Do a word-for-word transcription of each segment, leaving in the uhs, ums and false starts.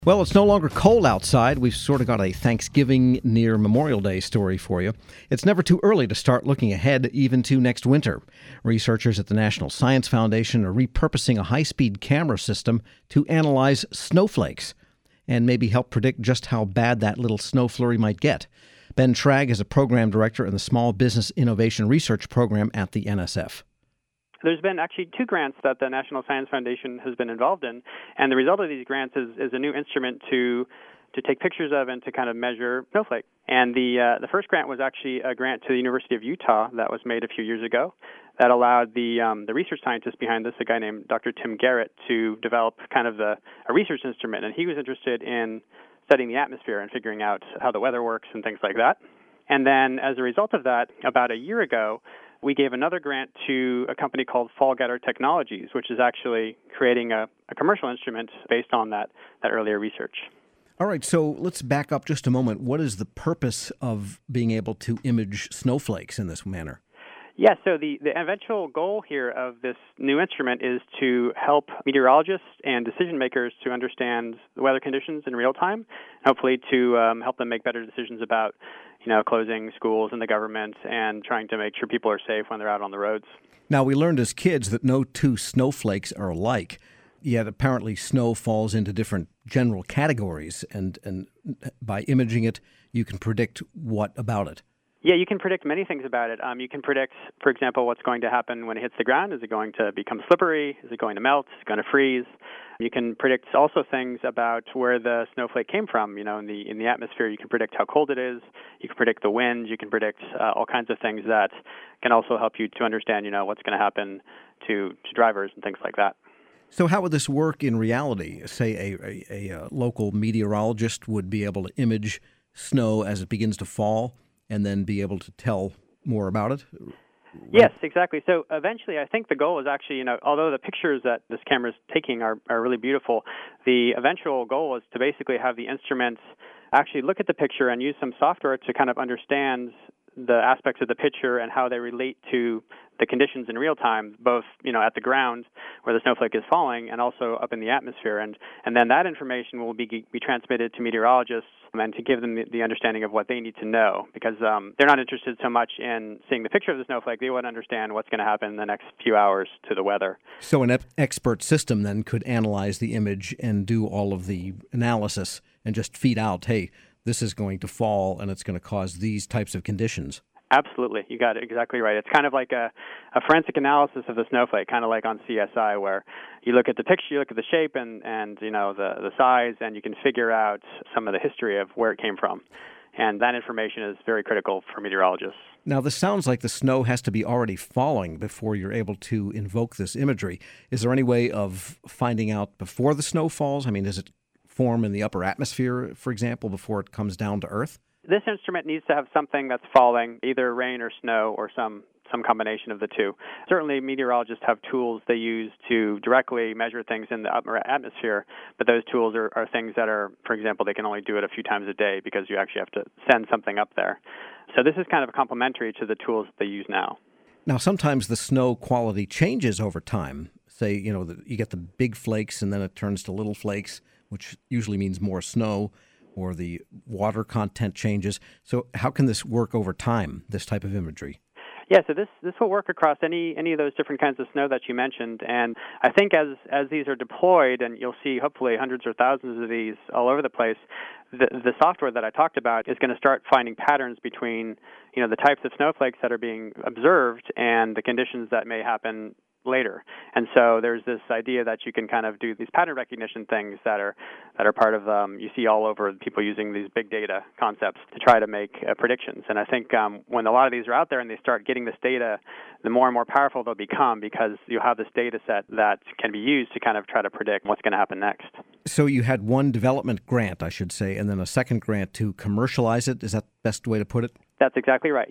Well, it's no longer cold outside. We've sort of got a Thanksgiving near Memorial Day story for you. It's never too early to start looking ahead, even to next winter. Researchers at the National Science Foundation are repurposing a high-speed camera system to analyze snowflakes and maybe help predict just how bad that little snow flurry might get. Ben Tragg is a program director in the Small Business Innovation Research Program at the N S F. There's been actually two grants that the National Science Foundation has been involved in, and the result of these grants is, is a new instrument to to take pictures of and to kind of measure snowflake. And the uh, the first grant was actually a grant to the University of Utah that was made a few years ago that allowed the um, the research scientist behind this, a guy named Doctor Tim Garrett, to develop kind of the, a research instrument. And he was interested in studying the atmosphere and figuring out how the weather works and things like that. And then as a result of that, about a year ago, we gave another grant to a company called Fallgetter Technologies, which is actually creating a, a commercial instrument based on that, that earlier research. All right, so let's back up just a moment. What is the purpose of being able to image snowflakes in this manner? Yeah, so the, the eventual goal here of this new instrument is to help meteorologists and decision makers to understand the weather conditions in real time, hopefully to um, help them make better decisions about, you know, closing schools and the government and trying to make sure people are safe when they're out on the roads. Now, we learned as kids that no two snowflakes are alike, yet apparently snow falls into different general categories, and, and by imaging it, you can predict what about it. Yeah, you can predict many things about it. Um, you can predict, for example, what's going to happen when it hits the ground. Is it going to become slippery? Is it going to melt? Is it going to freeze? You can predict also things about where the snowflake came from. You know, in the in the atmosphere, you can predict how cold it is. You can predict the wind. You can predict uh, all kinds of things that can also help you to understand, you know, what's going to happen to, to drivers and things like that. So how would this work in reality? Say a, a, a local meteorologist would be able to image snow as it begins to fall and then be able to tell more about it? Yes, exactly. So eventually, I think the goal is actually, you know, although the pictures that this camera is taking are, are really beautiful, the eventual goal is to basically have the instruments actually look at the picture and use some software to kind of understand the aspects of the picture and how they relate to the conditions in real time, both, you know, at the ground where the snowflake is falling and also up in the atmosphere. And, and then that information will be, be transmitted to meteorologists and to give them the, the understanding of what they need to know, because um, they're not interested so much in seeing the picture of the snowflake. They want to understand what's going to happen in the next few hours to the weather. So an ep- expert system then could analyze the image and do all of the analysis and just feed out, hey, this is going to fall and it's going to cause these types of conditions. Absolutely. You got it exactly right. It's kind of like a, a forensic analysis of the snowflake, kind of like on C S I, where you look at the picture, you look at the shape and, and you know, the, the size, and you can figure out some of the history of where it came from. And that information is very critical for meteorologists. Now, this sounds like the snow has to be already falling before you're able to invoke this imagery. Is there any way of finding out before the snow falls? I mean, does it form in the upper atmosphere, for example, before it comes down to Earth? This instrument needs to have something that's falling, either rain or snow or some, some combination of the two. Certainly, meteorologists have tools they use to directly measure things in the upper atmosphere, but those tools are, are things that are, for example, they can only do it a few times a day because you actually have to send something up there. So this is kind of complementary to the tools they use now. Now, sometimes the snow quality changes over time. Say, you know, the, you get the big flakes and then it turns to little flakes, which usually means more snow, or the water content changes. So how can this work over time, this type of imagery? Yeah, so this, this will work across any, any of those different kinds of snow that you mentioned. And I think as, as these are deployed, and you'll see hopefully hundreds or thousands of these all over the place, the, the software that I talked about is going to start finding patterns between, you know, the types of snowflakes that are being observed and the conditions that may happen later. And so there's this idea that you can kind of do these pattern recognition things that are that are part of, um, you see all over people using these big data concepts to try to make uh, predictions. And I think um, when a lot of these are out there and they start getting this data, the more and more powerful they'll become, because you have this data set that can be used to kind of try to predict what's going to happen next. So you had one development grant, I should say, and then a second grant to commercialize it. Is that the best way to put it? That's exactly right, yeah.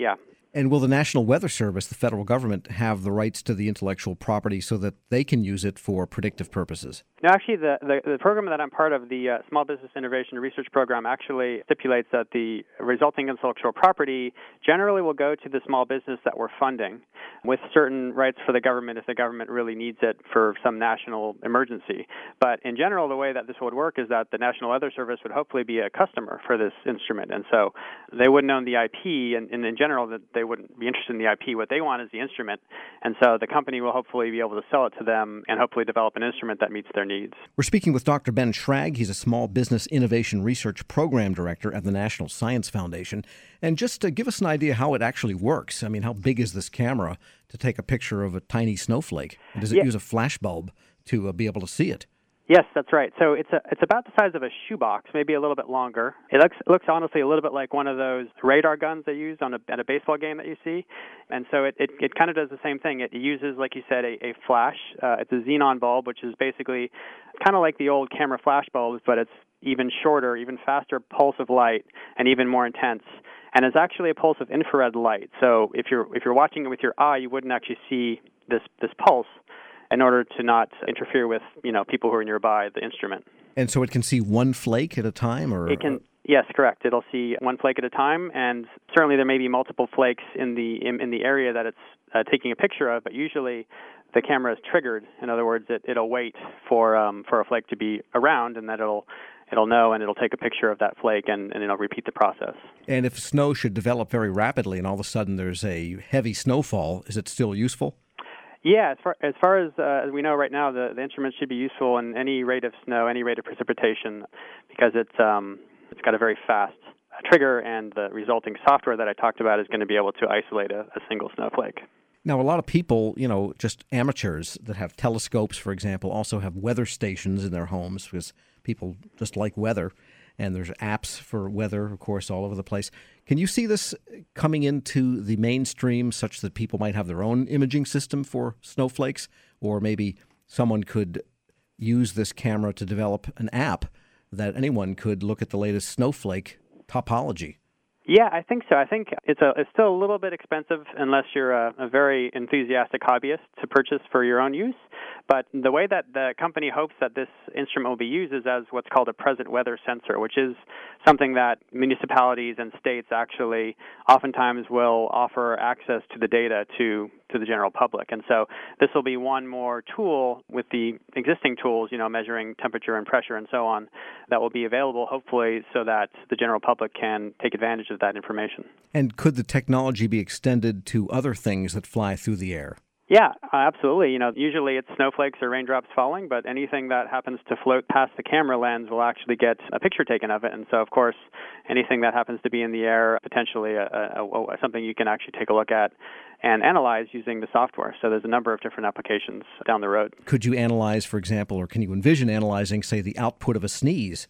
And will the National Weather Service, the federal government, have the rights to the intellectual property so that they can use it for predictive purposes? No, actually, the, the, the program that I'm part of, the uh, Small Business Innovation Research Program, actually stipulates that the resulting intellectual property generally will go to the small business that we're funding, with certain rights for the government if the government really needs it for some national emergency. But in general, the way that this would work is that the National Weather Service would hopefully be a customer for this instrument, and so they wouldn't own the I P, and, and in general, that they wouldn't be interested in the I P. What they want is the instrument, and so the company will hopefully be able to sell it to them and hopefully develop an instrument that meets their needs. We're speaking with Doctor Ben Schrag. He's a Small Business Innovation Research Program Director at the National Science Foundation. And just to give us an idea how it actually works, I mean, how big is this camera to take a picture of a tiny snowflake? And does it yeah. use a flash bulb to uh, be able to see it? Yes, that's right. So it's a, it's about the size of a shoebox, maybe a little bit longer. It looks it looks honestly a little bit like one of those radar guns they use on a, at a baseball game that you see. And so it, it, it kind of does the same thing. It uses, like you said, a, a flash. Uh, it's a xenon bulb, which is basically kind of like the old camera flash bulbs, but it's even shorter, even faster pulse of light, and even more intense. And it's actually a pulse of infrared light. So if you're if you're watching it with your eye, you wouldn't actually see this this pulse, in order to not interfere with, you know, people who are nearby the instrument. And so it can see one flake at a time, or it can. Yes, correct. It'll see one flake at a time, and certainly there may be multiple flakes in the in, in the area that it's uh, taking a picture of. But usually, the camera is triggered. In other words, it, it'll wait for um, for a flake to be around, and that it'll it'll know, and it'll take a picture of that flake, and, and it'll repeat the process. And if snow should develop very rapidly, and all of a sudden there's a heavy snowfall, is it still useful? Yeah, as far as, far as, uh, as we know right now, the, the instrument should be useful in any rate of snow, any rate of precipitation, because it's um, it's got a very fast trigger, and the resulting software that I talked about is going to be able to isolate a, a single snowflake. Now, a lot of people, you know, just amateurs that have telescopes, for example, also have weather stations in their homes because people just like weather. And there's apps for weather, of course, all over the place. Can you see this coming into the mainstream such that people might have their own imaging system for snowflakes? Or maybe someone could use this camera to develop an app that anyone could look at the latest snowflake topology? Yeah, I think so. I think it's a it's still a little bit expensive unless you're a, a very enthusiastic hobbyist to purchase for your own use. But the way that the company hopes that this instrument will be used is as what's called a present weather sensor, which is something that municipalities and states actually oftentimes will offer access to the data to to the general public. And so this will be one more tool with the existing tools, you know, measuring temperature and pressure and so on, that will be available hopefully so that the general public can take advantage of that information. And could the technology be extended to other things that fly through the air? Yeah, absolutely. You know, usually it's snowflakes or raindrops falling, but anything that happens to float past the camera lens will actually get a picture taken of it. And so, of course, anything that happens to be in the air, potentially a, a, a, something you can actually take a look at and analyze using the software. So there's a number of different applications down the road. Could you analyze, for example, or can you envision analyzing, say, the output of a sneeze?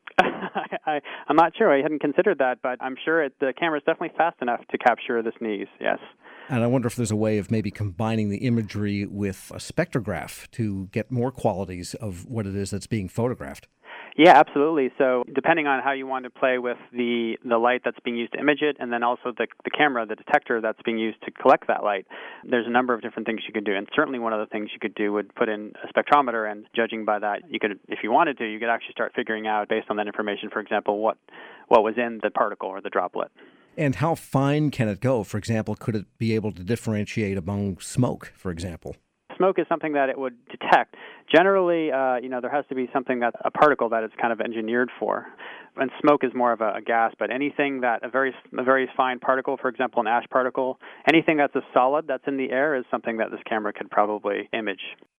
I, I'm not sure. I hadn't considered that, but I'm sure it, the camera is definitely fast enough to capture the sneeze, yes. And I wonder if there's a way of maybe combining the imagery with a spectrograph to get more qualities of what it is that's being photographed. Yeah, absolutely. So depending on how you want to play with the, the light that's being used to image it, and then also the, the camera, the detector that's being used to collect that light, there's a number of different things you could do. And certainly one of the things you could do would put in a spectrometer, and judging by that, you could, if you wanted to, you could actually start figuring out, based on that information, for example, what, what was in the particle or the droplet. And how fine can it go? For example, could it be able to differentiate among smoke, for example? Smoke is something that it would detect. Generally, uh, you know, there has to be something that a particle that it's kind of engineered for. And smoke is more of a, a gas, but anything that a very a very fine particle, for example, an ash particle, anything that's a solid that's in the air is something that this camera could probably image.